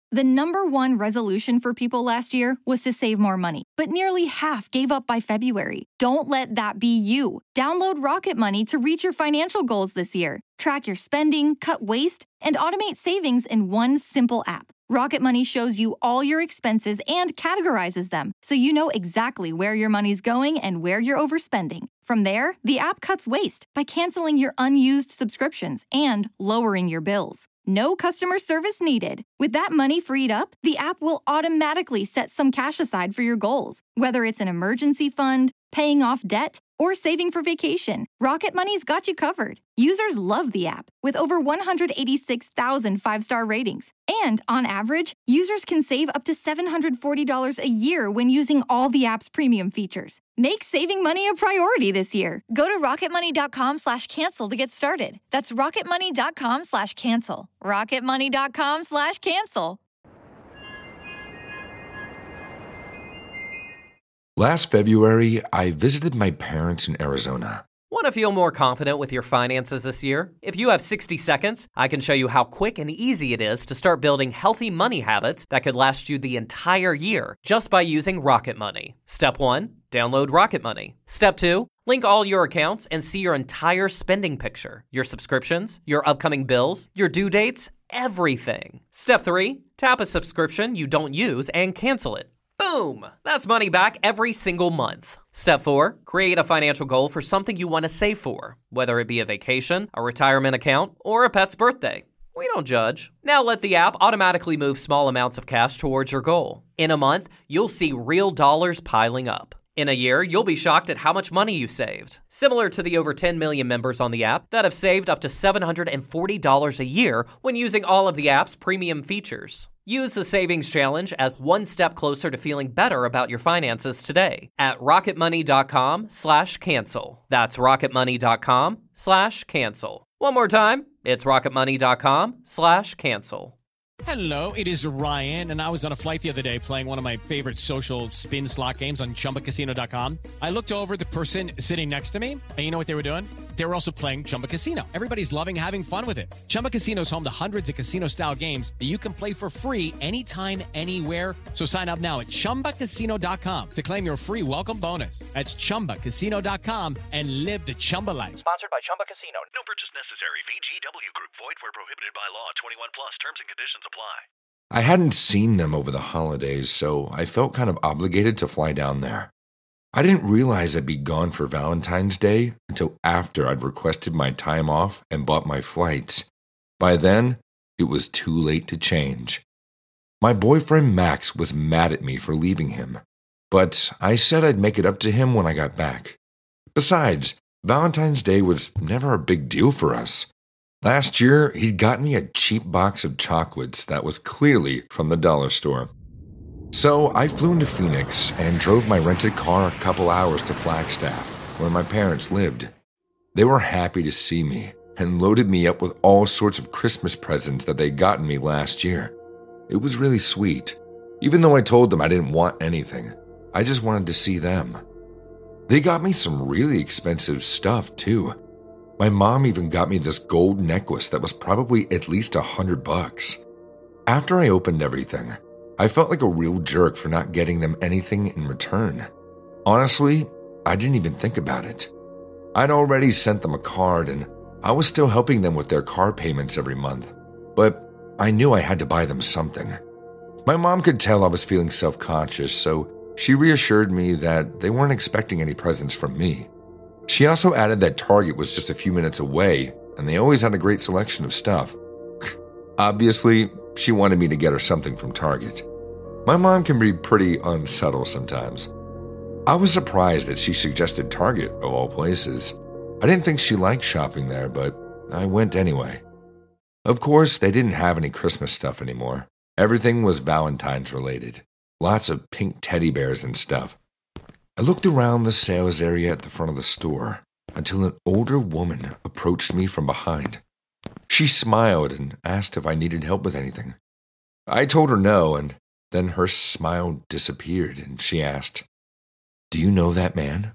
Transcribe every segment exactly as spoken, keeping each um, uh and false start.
The number one resolution for people last year was to save more money, but nearly half gave up by February. Don't let that be you. Download Rocket Money to reach your financial goals this year. Track your spending, cut waste, and automate savings in one simple app. Rocket Money shows you all your expenses and categorizes them, so you know exactly where your money's going and where you're overspending. From there, the app cuts waste by canceling your unused subscriptions and lowering your bills. No customer service needed. With that money freed up, the app will automatically set some cash aside for your goals. Whether it's an emergency fund, paying off debt, or saving for vacation, Rocket Money's got you covered. Users love the app, with over one hundred eighty-six thousand five-star ratings. And on average, users can save up to seven hundred forty dollars a year when using all the app's premium features. Make saving money a priority this year. Go to rocketmoney.com slash cancel to get started. That's rocketmoney.com slash cancel. rocketmoney.com slash cancel. Last February, I visited my parents in Arizona. Want to feel more confident with your finances this year? If you have sixty seconds, I can show you how quick and easy it is to start building healthy money habits that could last you the entire year just by using Rocket Money. Step one, download Rocket Money. Step two, link all your accounts and see your entire spending picture, your subscriptions, your upcoming bills, your due dates, everything. Step three, tap a subscription you don't use and cancel it. Boom! That's money back every single month. Step four, create a financial goal for something you want to save for, whether it be a vacation, a retirement account, or a pet's birthday. We don't judge. Now let the app automatically move small amounts of cash towards your goal. In a month, you'll see real dollars piling up. In a year, you'll be shocked at how much money you saved. Similar to the over ten million members on the app that have saved up to seven hundred forty dollars a year when using all of the app's premium features. Use the Savings Challenge as one step closer to feeling better about your finances today at rocketmoney.com slash cancel. That's rocketmoney.com slash cancel. One more time, it's rocketmoney.com slash cancel. Hello, it is Ryan, and I was on a flight the other day playing one of my favorite social spin slot games on chumba casino dot com. I looked over at the person sitting next to me, and you know what they were doing? They were also playing Chumba Casino. Everybody's loving having fun with it. Chumba Casino is home to hundreds of casino-style games that you can play for free anytime, anywhere. So sign up now at chumba casino dot com to claim your free welcome bonus. That's chumba casino dot com and live the Chumba life. Sponsored by Chumba Casino. No purchase necessary. V G W Group. Void where prohibited by law. twenty-one plus. Terms and conditions apply. I hadn't seen them over the holidays, so I felt kind of obligated to fly down there. I didn't realize I'd be gone for Valentine's Day until after I'd requested my time off and bought my flights. By then, it was too late to change. My boyfriend Max was mad at me for leaving him, but I said I'd make it up to him when I got back. Besides, Valentine's Day was never a big deal for us. Last year, he'd got me a cheap box of chocolates that was clearly from the dollar store. So I flew into Phoenix and drove my rented car a couple hours to Flagstaff, where my parents lived. They were happy to see me and loaded me up with all sorts of Christmas presents that they'd gotten me last year. It was really sweet. Even though I told them I didn't want anything, I just wanted to see them. They got me some really expensive stuff, too. My mom even got me this gold necklace that was probably at least a hundred bucks. After I opened everything, I felt like a real jerk for not getting them anything in return. Honestly, I didn't even think about it. I'd already sent them a card and I was still helping them with their car payments every month, but I knew I had to buy them something. My mom could tell I was feeling self-conscious, so she reassured me that they weren't expecting any presents from me. She also added that Target was just a few minutes away, and they always had a great selection of stuff. Obviously, she wanted me to get her something from Target. My mom can be pretty unsubtle sometimes. I was surprised that she suggested Target, of all places. I didn't think she liked shopping there, but I went anyway. Of course, they didn't have any Christmas stuff anymore. Everything was Valentine's related. Lots of pink teddy bears and stuff. I looked around the sales area at the front of the store until an older woman approached me from behind. She smiled and asked if I needed help with anything. I told her no, and then her smile disappeared and she asked, "Do you know that man?"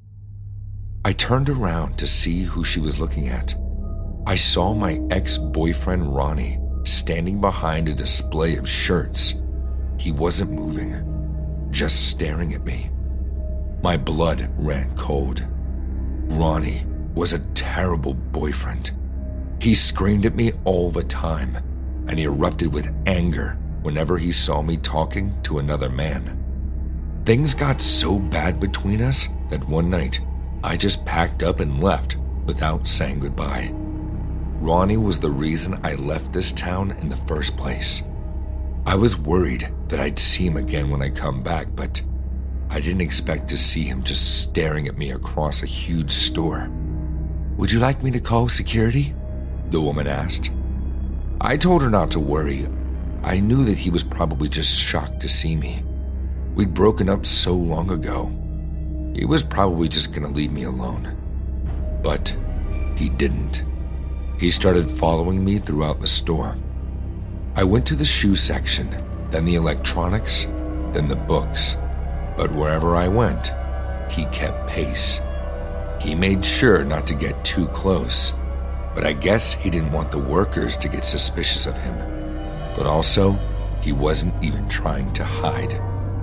I turned around to see who she was looking at. I saw my ex-boyfriend Ronnie standing behind a display of shirts. he wasn't moving, just staring at me. My blood ran cold. Ronnie was a terrible boyfriend. He screamed at me all the time, and he erupted with anger whenever he saw me talking to another man. Things got so bad between us that one night, I just packed up and left without saying goodbye. Ronnie was the reason I left this town in the first place. I was worried that I'd see him again when I come back, but I didn't expect to see him just staring at me across a huge store. "Would you like me to call security?" the woman asked. I told her not to worry. I knew that he was probably just shocked to see me. We'd broken up so long ago. He was probably just gonna leave me alone. But he didn't. He started following me throughout the store. I went to the shoe section, then the electronics, then the books. But wherever I went, he kept pace. He made sure not to get too close, but I guess he didn't want the workers to get suspicious of him. But also, he wasn't even trying to hide.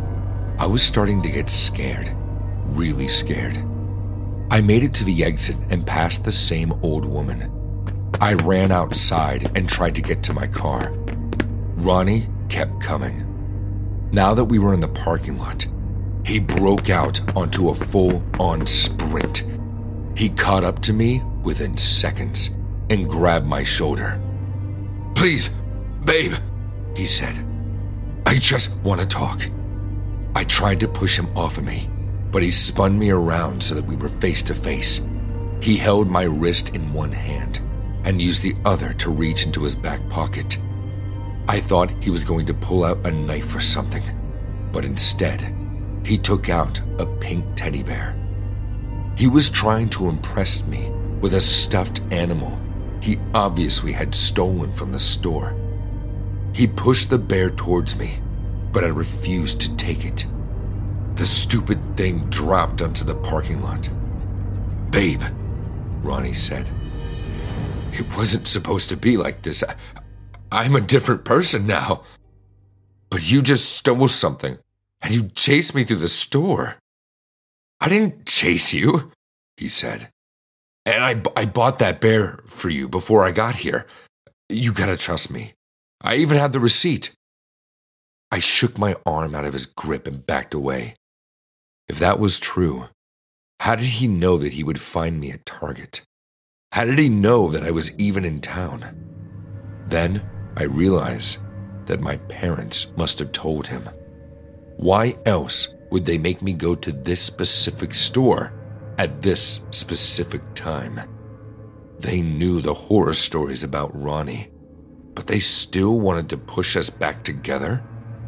I was starting to get scared, really scared. I made it to the exit and passed the same old woman. I ran outside and tried to get to my car. Ronnie kept coming. Now that we were in the parking lot, he broke out onto a full-on sprint. He caught up to me within seconds and grabbed my shoulder. "Please, babe," he said. "I just want to talk." I tried to push him off of me, but he spun me around so that we were face to face. He held my wrist in one hand and used the other to reach into his back pocket. I thought he was going to pull out a knife or something, but instead, he took out a pink teddy bear. He was trying to impress me with a stuffed animal he obviously had stolen from the store. He pushed the bear towards me, but I refused to take it. The stupid thing dropped onto the parking lot. "Babe," Ronnie said, "it wasn't supposed to be like this. I, I'm a different person now. But you just stole something, and you chased me through the store." "I didn't chase you," he said. "And I, I bought that bear for you before I got here. You gotta trust me. I even had the receipt." I shook my arm out of his grip and backed away. If that was true, how did he know that he would find me at Target? How did he know that I was even in town? Then I realized that my parents must have told him. Why else would they make me go to this specific store at this specific time? They knew the horror stories about Ronnie, but they still wanted to push us back together?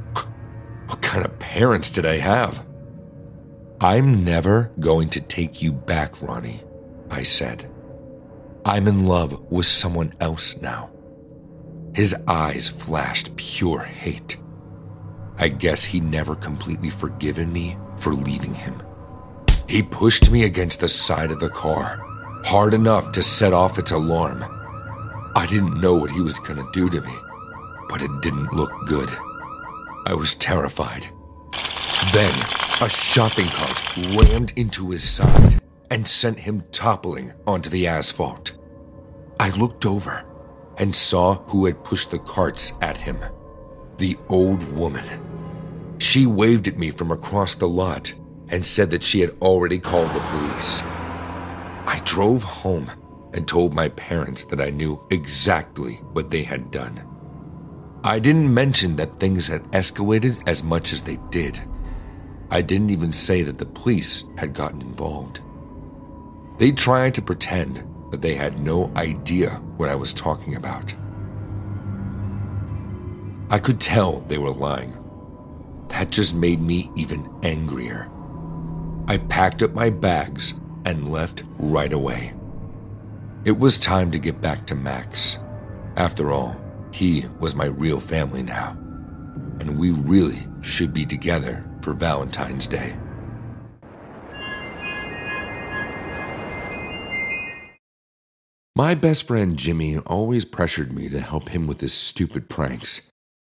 What kind of parents did I have? "I'm never going to take you back, Ronnie," I said. "I'm in love with someone else now." His eyes flashed pure hate. I guess he never completely forgiven me for leaving him. He pushed me against the side of the car, hard enough to set off its alarm. I didn't know what he was gonna do to me, but it didn't look good. I was terrified. Then, a shopping cart rammed into his side and sent him toppling onto the asphalt. I looked over and saw who had pushed the carts at him. The old woman. She waved at me from across the lot and said that she had already called the police. I drove home and told my parents that I knew exactly what they had done. I didn't mention that things had escalated as much as they did. I didn't even say that the police had gotten involved. They tried to pretend that they had no idea what I was talking about. I could tell they were lying. That just made me even angrier. I packed up my bags and left right away. It was time to get back to Max. After all, he was my real family now, and we really should be together for Valentine's Day. My best friend Jimmy always pressured me to help him with his stupid pranks.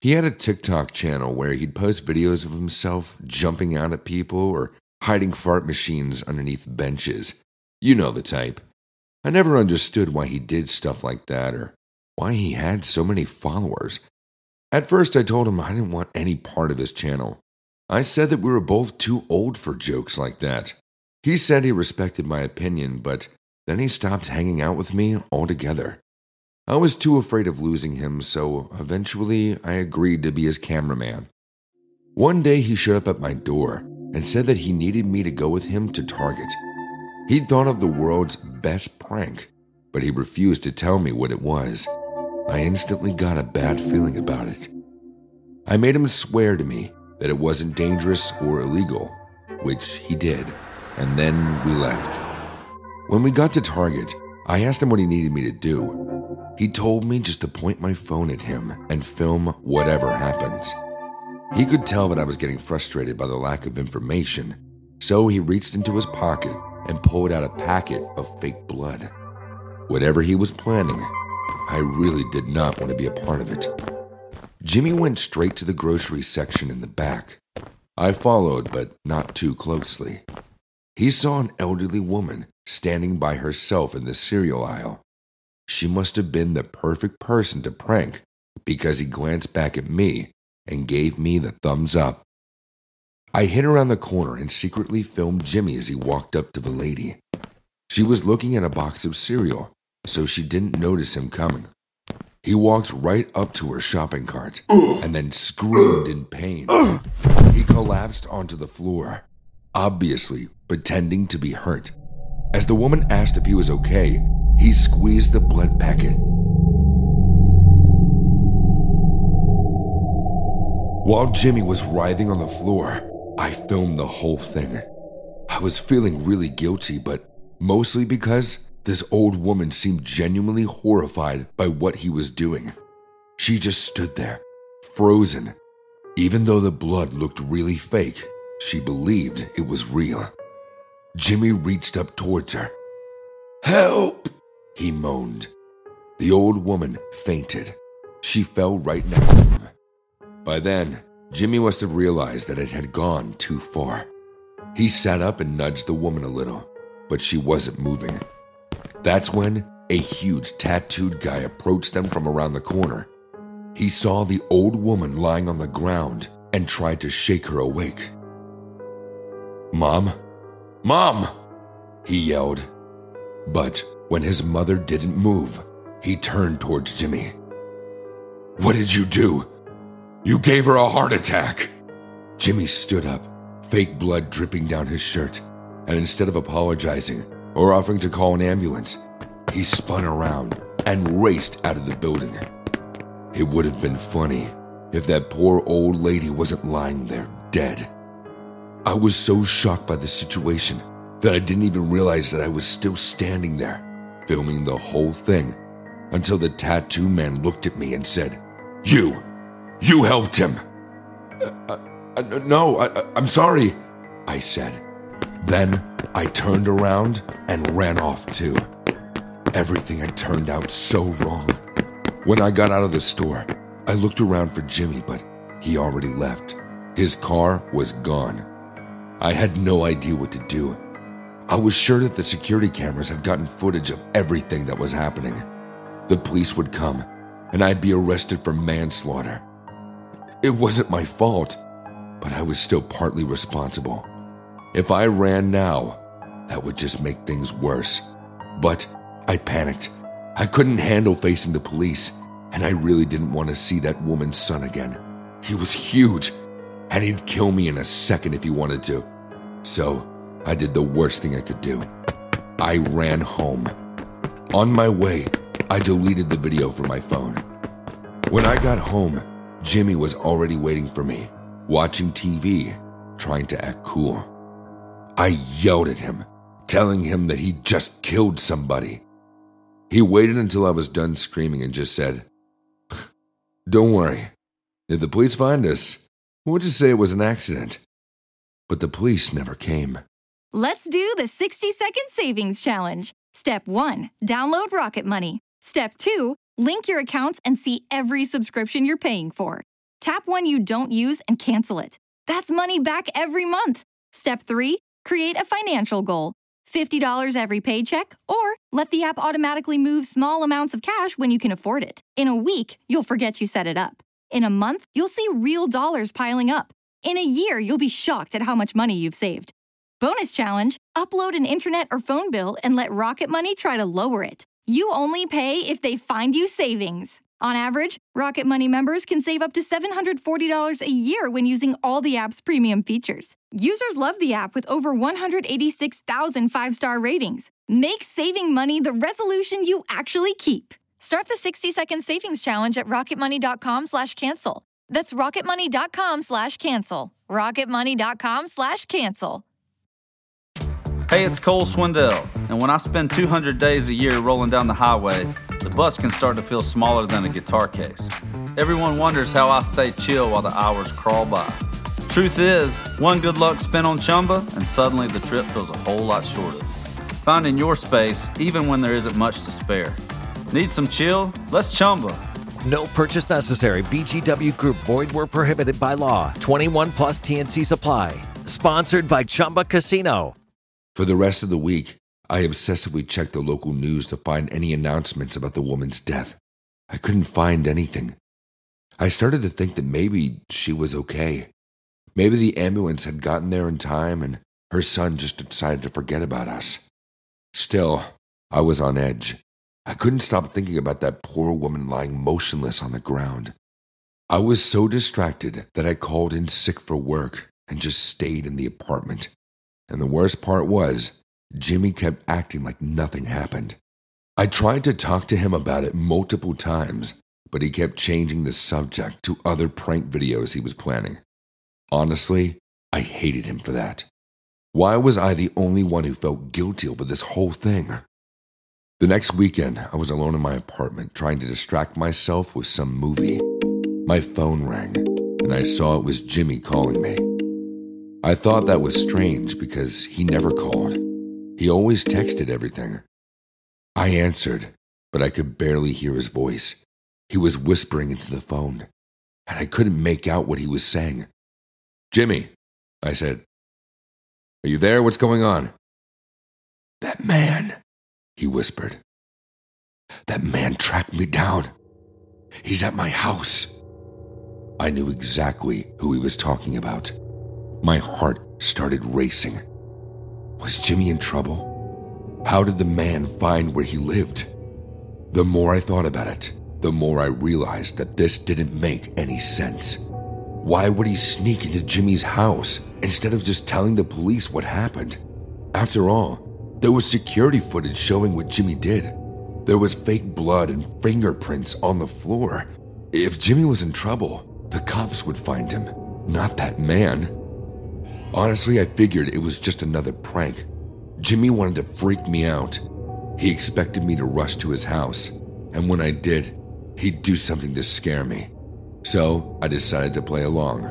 He had a TikTok channel where he'd post videos of himself jumping out at people or hiding fart machines underneath benches. You know the type. I never understood why he did stuff like that or why he had so many followers. At first, I told him I didn't want any part of his channel. I said that we were both too old for jokes like that. He said he respected my opinion, but then he stopped hanging out with me altogether. I was too afraid of losing him, so eventually I agreed to be his cameraman. One day he showed up at my door and said that he needed me to go with him to Target. He'd thought of the world's best prank, but he refused to tell me what it was. I instantly got a bad feeling about it. I made him swear to me that it wasn't dangerous or illegal, which he did, and then we left. When we got to Target, I asked him what he needed me to do. He told me just to point my phone at him and film whatever happens. He could tell that I was getting frustrated by the lack of information, so he reached into his pocket and pulled out a packet of fake blood. Whatever he was planning, I really did not want to be a part of it. Jimmy went straight to the grocery section in the back. I followed, but not too closely. He saw an elderly woman standing by herself in the cereal aisle. She must have been the perfect person to prank because he glanced back at me and gave me the thumbs up. I hid around the corner and secretly filmed Jimmy as he walked up to the lady. She was looking at a box of cereal, so she didn't notice him coming. He walked right up to her shopping cart and then screamed in pain. He collapsed onto the floor, obviously pretending to be hurt. As the woman asked if he was okay, he squeezed the blood packet. While Jimmy was writhing on the floor, I filmed the whole thing. I was feeling really guilty, but mostly because this old woman seemed genuinely horrified by what he was doing. She just stood there, frozen. Even though the blood looked really fake, she believed it was real. Jimmy reached up towards her. "Help!" he moaned. The old woman fainted. She fell right next to him. By then, Jimmy must have realized that it had gone too far. He sat up and nudged the woman a little, but she wasn't moving. That's when a huge tattooed guy approached them from around the corner. He saw the old woman lying on the ground and tried to shake her awake. "Mom? Mom!" he yelled. But when his mother didn't move, he turned towards Jimmy. "What did you do? You gave her a heart attack!" Jimmy stood up, fake blood dripping down his shirt, and instead of apologizing or offering to call an ambulance, he spun around and raced out of the building. It would have been funny if that poor old lady wasn't lying there dead. I was so shocked by the situation that I didn't even realize that I was still standing there, filming the whole thing, until the tattoo man looked at me and said, You, you helped him." Uh, uh, no, I, I'm sorry, I said. Then I turned around and ran off too. Everything had turned out so wrong. When I got out of the store, I looked around for Jimmy, but he already left. His car was gone. I had no idea what to do. I was sure that the security cameras had gotten footage of everything that was happening. The police would come, and I'd be arrested for manslaughter. It wasn't my fault, but I was still partly responsible. If I ran now, that would just make things worse. But I panicked. I couldn't handle facing the police, and I really didn't want to see that woman's son again. He was huge, and he'd kill me in a second if he wanted to. So I did the worst thing I could do. I ran home. On my way, I deleted the video from my phone. When I got home, Jimmy was already waiting for me, watching T V, trying to act cool. I yelled at him, telling him that he just killed somebody. He waited until I was done screaming and just said, "Don't worry. If the police find us, we'll just say it was an accident." But the police never came. Let's do the sixty second savings challenge. Step one, download Rocket Money. Step two, link your accounts and see every subscription you're paying for. Tap one you don't use and cancel it. That's money back every month. Step three, create a financial goal. fifty dollars every paycheck, or let the app automatically move small amounts of cash when you can afford it. In a week, you'll forget you set it up. In a month, you'll see real dollars piling up. In a year, you'll be shocked at how much money you've saved. Bonus challenge, upload an internet or phone bill and let Rocket Money try to lower it. You only pay if they find you savings. On average, Rocket Money members can save up to seven hundred forty dollars a year when using all the app's premium features. Users love the app with over one hundred eighty-six thousand five-star ratings. Make saving money the resolution you actually keep. Start the sixty-second savings challenge at rocketmoney.com slash cancel. That's rocketmoney.com slash cancel. rocketmoney.com slash cancel. Hey, it's Cole Swindell, and when I spend two hundred days a year rolling down the highway, the bus can start to feel smaller than a guitar case. Everyone wonders how I stay chill while the hours crawl by. Truth is, one good luck spin on Chumba, and suddenly the trip feels a whole lot shorter. Finding your space, even when there isn't much to spare. Need some chill? Let's Chumba. No purchase necessary. V G W Group. Void where prohibited by law. twenty-one plus T N C supply. Sponsored by Chumba Casino. For the rest of the week, I obsessively checked the local news to find any announcements about the woman's death. I couldn't find anything. I started to think that maybe she was okay. Maybe the ambulance had gotten there in time and her son just decided to forget about us. Still, I was on edge. I couldn't stop thinking about that poor woman lying motionless on the ground. I was so distracted that I called in sick for work and just stayed in the apartment. And the worst part was, Jimmy kept acting like nothing happened. I tried to talk to him about it multiple times, but he kept changing the subject to other prank videos he was planning. Honestly, I hated him for that. Why was I the only one who felt guilty over this whole thing? The next weekend, I was alone in my apartment trying to distract myself with some movie. My phone rang, and I saw it was Jimmy calling me. I thought that was strange because he never called. He always texted everything. I answered, but I could barely hear his voice. He was whispering into the phone, and I couldn't make out what he was saying. "Jimmy," I said. "Are you there? What's going on?" "That man," he whispered. "That man tracked me down. He's at my house." I knew exactly who he was talking about. My heart started racing. Was Jimmy in trouble? How did the man find where he lived? The more I thought about it, the more I realized that this didn't make any sense. Why would he sneak into Jimmy's house instead of just telling the police what happened? After all, there was security footage showing what Jimmy did. There was fake blood and fingerprints on the floor. If Jimmy was in trouble, the cops would find him, not that man. Honestly, I figured it was just another prank. Jimmy wanted to freak me out. He expected me to rush to his house, and when I did, he'd do something to scare me. So I decided to play along.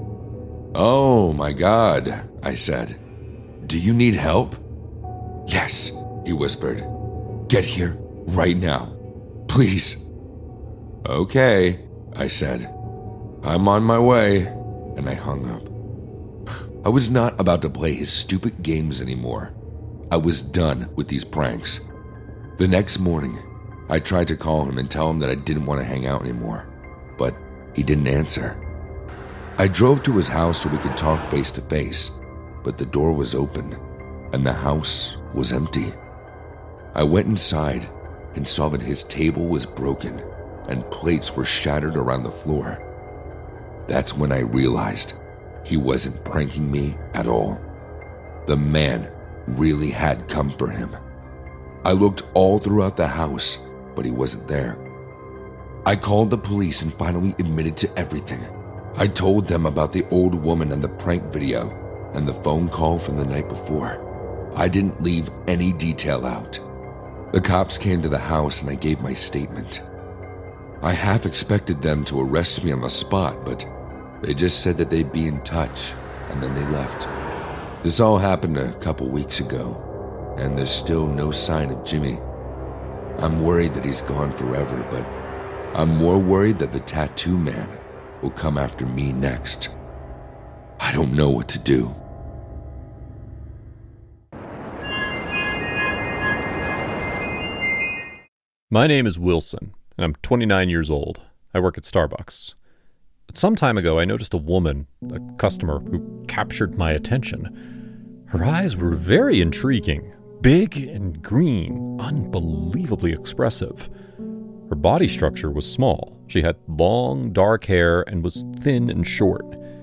"Oh my God," I said. "Do you need help?" "Yes," he whispered. "Get here right now, please." "Okay," I said. "I'm on my way," and I hung up. I was not about to play his stupid games anymore. I was done with these pranks. The next morning, I tried to call him and tell him that I didn't want to hang out anymore, but he didn't answer. I drove to his house so we could talk face to face, but the door was open and the house was empty. I went inside and saw that his table was broken and plates were shattered around the floor. That's when I realized he wasn't pranking me at all. The man really had come for him. I looked all throughout the house, but he wasn't there. I called the police and finally admitted to everything. I told them about the old woman and the prank video and the phone call from the night before. I didn't leave any detail out. The cops came to the house and I gave my statement. I half expected them to arrest me on the spot, but they just said that they'd be in touch, and then they left. This all happened a couple weeks ago, and there's still no sign of Jimmy. I'm worried that he's gone forever, but I'm more worried that the tattoo man will come after me next. I don't know what to do. My name is Wilson, and I'm twenty-nine years old. I work at Starbucks. Some time ago, I noticed a woman, a customer, who captured my attention. Her eyes were very intriguing, big and green, unbelievably expressive. Her body structure was small. She had long, dark hair and was thin and short.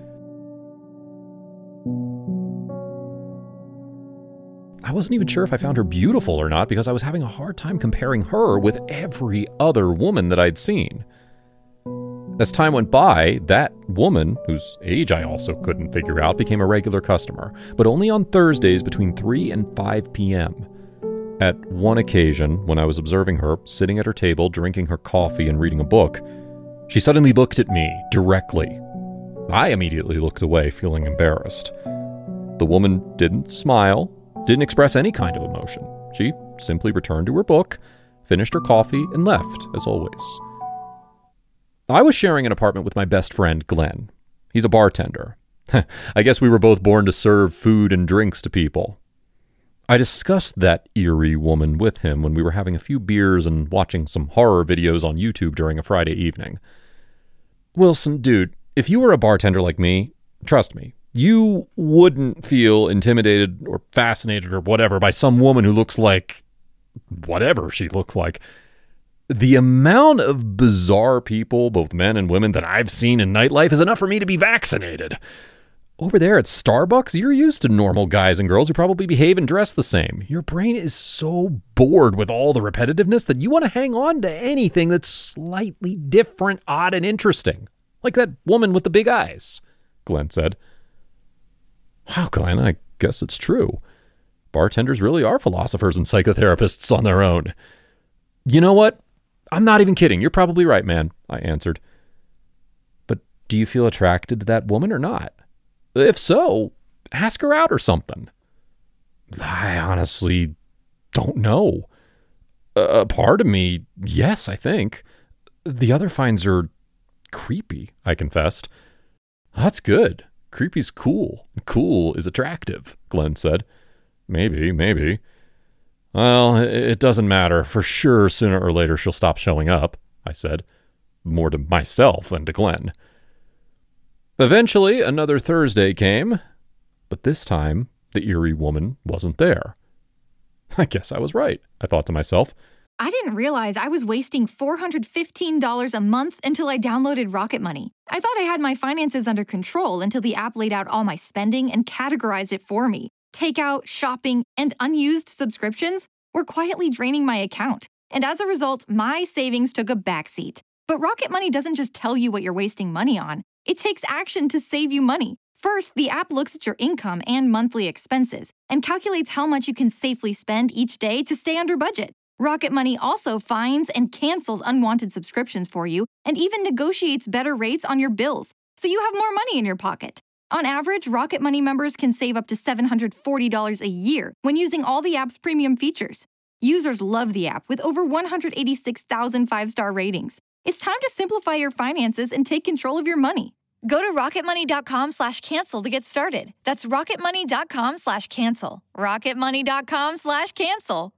I wasn't even sure if I found her beautiful or not because I was having a hard time comparing her with every other woman that I'd seen. As time went by, that woman, whose age I also couldn't figure out, became a regular customer, but only on Thursdays between three and five p.m. At one occasion, when I was observing her, sitting at her table, drinking her coffee and reading a book, she suddenly looked at me directly. I immediately looked away, feeling embarrassed. The woman didn't smile, didn't express any kind of emotion. She simply returned to her book, finished her coffee, and left, as always. I was sharing an apartment with my best friend, Glenn. He's a bartender. I guess we were both born to serve food and drinks to people. I discussed that eerie woman with him when we were having a few beers and watching some horror videos on YouTube during a Friday evening. Wilson, dude, if you were a bartender like me, trust me, you wouldn't feel intimidated or fascinated or whatever by some woman who looks like whatever she looks like. The amount of bizarre people, both men and women, that I've seen in nightlife is enough for me to be vaccinated. Over there at Starbucks, you're used to normal guys and girls who probably behave and dress the same. Your brain is so bored with all the repetitiveness that you want to hang on to anything that's slightly different, odd, and interesting. Like that woman with the big eyes, Glenn said. Wow, Glenn, I guess it's true. Bartenders really are philosophers and psychotherapists on their own. You know what? I'm not even kidding. You're probably right, man, I answered. But do you feel attracted to that woman or not? If so, ask her out or something. I honestly don't know. A part of me, yes, I think. The other finds her creepy, I confessed. That's good. Creepy's cool. Cool is attractive, Glenn said. Maybe, maybe. Well, it doesn't matter. For sure, sooner or later she'll stop showing up, I said, more to myself than to Glenn. Eventually, another Thursday came, but this time, the eerie woman wasn't there. I guess I was right, I thought to myself. I didn't realize I was wasting four hundred fifteen dollars a month until I downloaded Rocket Money. I thought I had my finances under control until the app laid out all my spending and categorized it for me. Takeout, shopping, and unused subscriptions were quietly draining my account, and as a result, my savings took a backseat. But Rocket Money doesn't just tell you what you're wasting money on. It takes action to save you money. First, the app looks at your income and monthly expenses and calculates how much you can safely spend each day to stay under budget. Rocket Money also finds and cancels unwanted subscriptions for you and even negotiates better rates on your bills, so you have more money in your pocket. On average, Rocket Money members can save up to seven hundred forty dollars a year when using all the app's premium features. Users love the app with over one hundred eighty-six thousand five-star ratings. It's time to simplify your finances and take control of your money. Go to rocketmoney.com slash cancel to get started. That's rocketmoney.com slash cancel. rocketmoney.com slash cancel.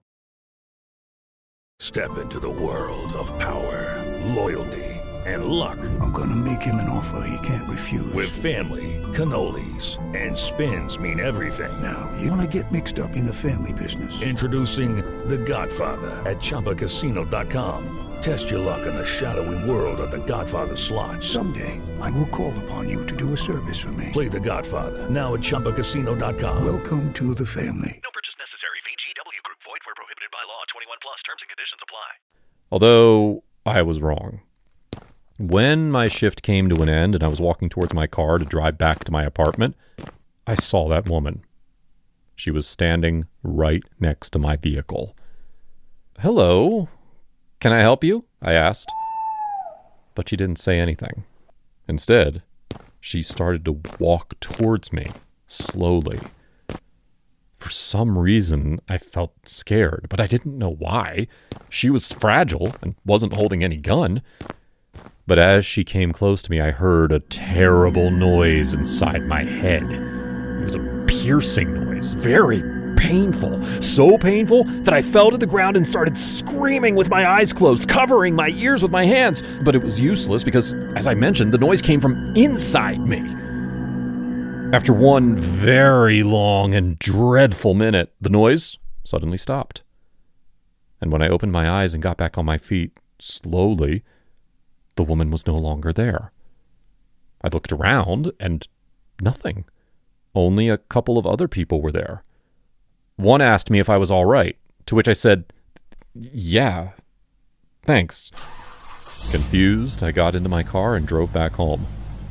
Step into the world of power, loyalty, and luck. I'm going to make him an offer he can't refuse. With family, cannolis, and spins mean everything. Now, you want to get mixed up in the family business. Introducing The Godfather at Chumba Casino dot com. Test your luck in the shadowy world of The Godfather slot. Someday, I will call upon you to do a service for me. Play The Godfather, now at Chumba Casino dot com. Welcome to the family. No purchase necessary. V G W Group. Void where prohibited by law. twenty-one plus. Terms and conditions apply. Although I was wrong. When my shift came to an end and I was walking towards my car to drive back to my apartment, I saw that woman. She was standing right next to my vehicle. Hello, can I help you? I asked. But she didn't say anything. Instead, she started to walk towards me, slowly. For some reason, I felt scared, but I didn't know why. She was fragile and wasn't holding any gun. But as she came close to me, I heard a terrible noise inside my head. It was a piercing noise, very painful, so painful that I fell to the ground and started screaming with my eyes closed, covering my ears with my hands. But it was useless because, as I mentioned, the noise came from inside me. After one very long and dreadful minute, the noise suddenly stopped. And when I opened my eyes and got back on my feet, slowly, the woman was no longer there. I looked around, and nothing. Only a couple of other people were there. One asked me if I was all right, to which I said, yeah, thanks. Confused, I got into my car and drove back home.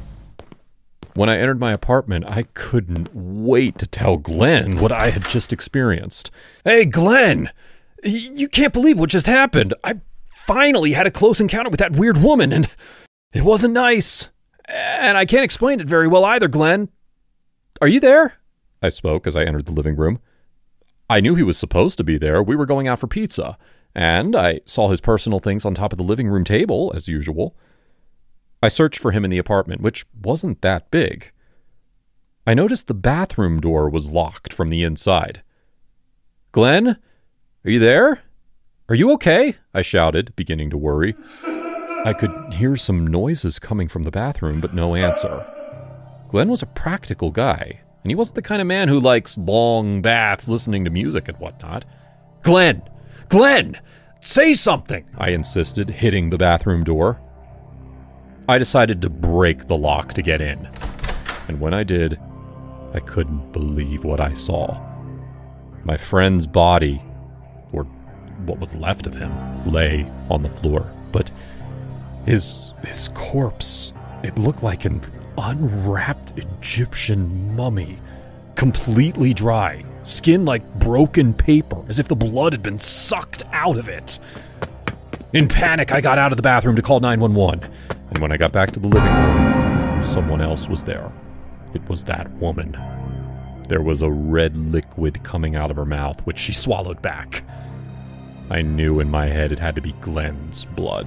When I entered my apartment, I couldn't wait to tell Glenn what I had just experienced. Hey, Glenn! You can't believe what just happened. I finally had a close encounter with that weird woman, and it wasn't nice. And I can't explain it very well either, Glenn. Are you there? I spoke as I entered the living room. I knew he was supposed to be there. We were going out for pizza, and I saw his personal things on top of the living room table, as usual. I searched for him in the apartment, which wasn't that big. I noticed the bathroom door was locked from the inside. Glenn, are you there? Are you okay? I shouted, beginning to worry. I could hear some noises coming from the bathroom, but no answer. Glenn was a practical guy, and he wasn't the kind of man who likes long baths, listening to music and whatnot. Glenn! Glenn! Say something! I insisted, hitting the bathroom door. I decided to break the lock to get in. And when I did, I couldn't believe what I saw. My friend's body, or what was left of him, lay on the floor. But his his corpse, it looked like an unwrapped Egyptian mummy. Completely dry, skin like broken paper, as if the blood had been sucked out of it. In panic, I got out of the bathroom to call nine one one. And when I got back to the living room, someone else was there. It was that woman. There was a red liquid coming out of her mouth, which she swallowed back. I knew in my head it had to be Glenn's blood.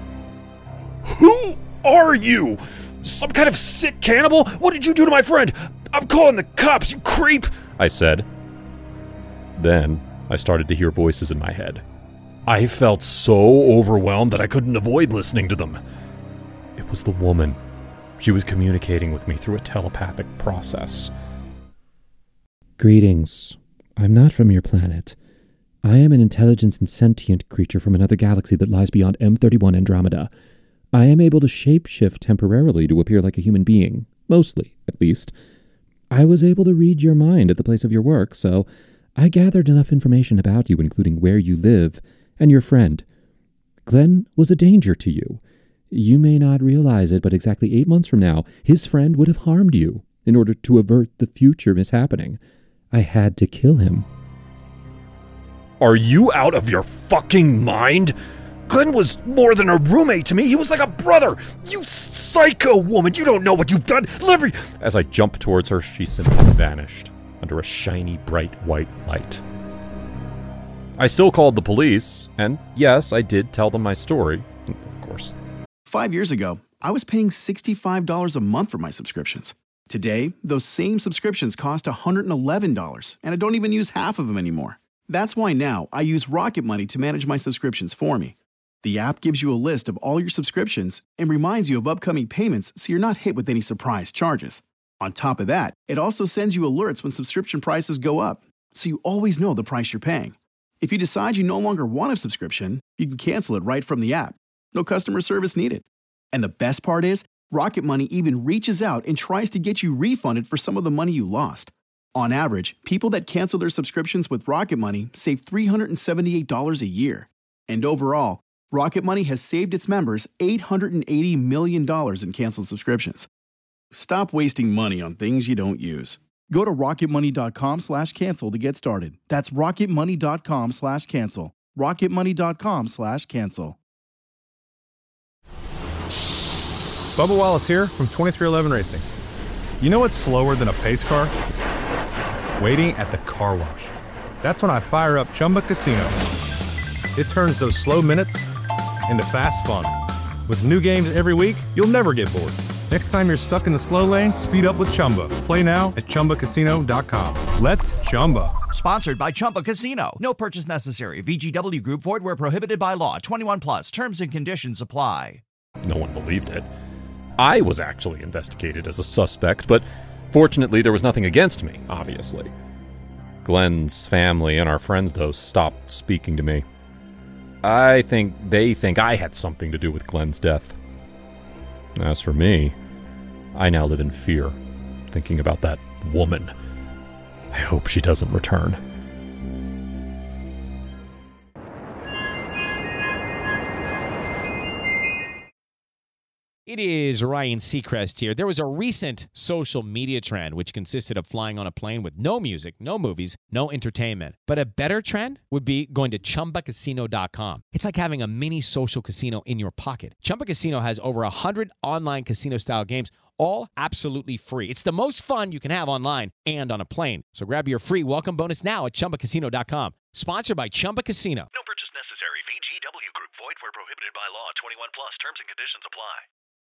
Who are you? Some kind of sick cannibal? What did you do to my friend? I'm calling the cops, you creep! I said. Then I started to hear voices in my head. I felt so overwhelmed that I couldn't avoid listening to them. It was the woman. She was communicating with me through a telepathic process. Greetings. I'm not from your planet. I am an intelligent and sentient creature from another galaxy that lies beyond M thirty-one Andromeda. I am able to shapeshift temporarily to appear like a human being. Mostly, at least. I was able to read your mind at the place of your work, so I gathered enough information about you, including where you live and your friend. Glenn was a danger to you. You may not realize it, but exactly eight months from now, his friend would have harmed you in order to avert the future mishappening. I had to kill him. Are you out of your fucking mind? Glenn was more than a roommate to me. He was like a brother. You psycho woman. You don't know what you've done. Let me... As I jumped towards her, she simply vanished under a shiny, bright white light. I still called the police, and yes, I did tell them my story, of course. Five years ago, I was paying sixty-five dollars a month for my subscriptions. Today, those same subscriptions cost one hundred eleven dollars, and I don't even use half of them anymore. That's why now I use Rocket Money to manage my subscriptions for me. The app gives you a list of all your subscriptions and reminds you of upcoming payments so you're not hit with any surprise charges. On top of that, it also sends you alerts when subscription prices go up, so you always know the price you're paying. If you decide you no longer want a subscription, you can cancel it right from the app. No customer service needed. And the best part is, Rocket Money even reaches out and tries to get you refunded for some of the money you lost. On average, people that cancel their subscriptions with Rocket Money save three hundred seventy-eight dollars a year. And overall, Rocket Money has saved its members eight hundred eighty million dollars in canceled subscriptions. Stop wasting money on things you don't use. Go to rocketmoney.com slash cancel to get started. That's rocketmoney.com slash cancel. rocketmoney.com slash cancel. Bubba Wallace here from twenty-three eleven Racing. You know what's slower than a pace car? Waiting at the car wash. That's when I fire up Chumba Casino. It turns those slow minutes into fast fun. With new games every week, you'll never get bored. Next time you're stuck in the slow lane, speed up with Chumba. Play now at Chumba Casino dot com. Let's Chumba. Sponsored by Chumba Casino. No purchase necessary. V G W Group. Void where prohibited by law. twenty-one plus. Terms and conditions apply. No one believed it. I was actually investigated as a suspect, but fortunately there was nothing against me, obviously. Glenn's family and our friends, though, stopped speaking to me. I think they think I had something to do with Glenn's death. As for me, I now live in fear, thinking about that woman. I hope she doesn't return. It is Ryan Seacrest here. There was a recent social media trend which consisted of flying on a plane with no music, no movies, no entertainment. But a better trend would be going to Chumba Casino dot com. It's like having a mini social casino in your pocket. Chumba Casino has over one hundred online casino-style games, all absolutely free. It's the most fun you can have online and on a plane. So grab your free welcome bonus now at Chumba Casino dot com. Sponsored by Chumba Casino. No purchase necessary. V G W Group. Void where prohibited by law. twenty-one plus. Terms and conditions apply.